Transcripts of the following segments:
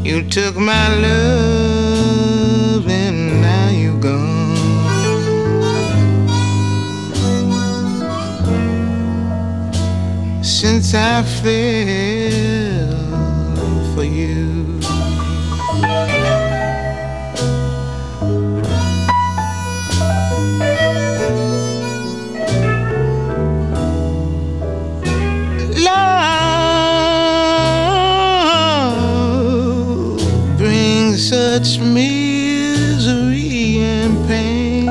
You took my love and now you're gone. Since I fell for you, love brings such misery and pain.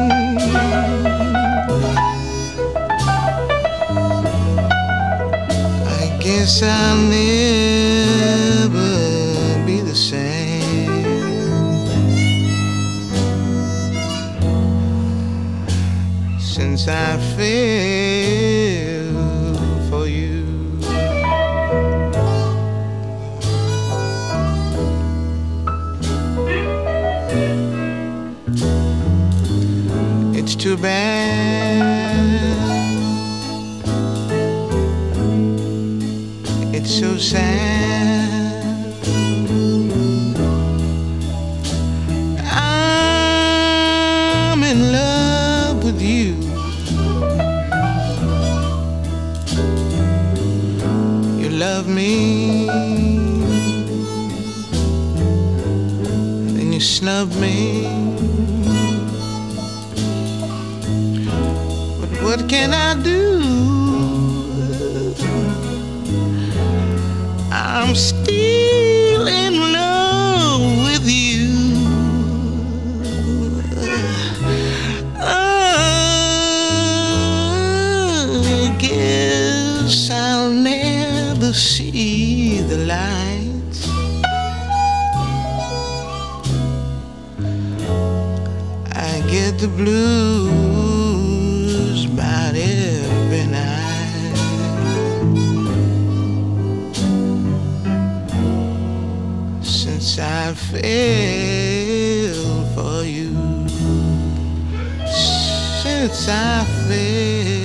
I guess I'll never be the same since I fell for you. It's too bad, it's so sad. I'm in love with you. You love me, then you snub me. But what can I do? I'm still in love with you. I guess I'll never see the light. I get the blues about every night since I fell for you. Since I fell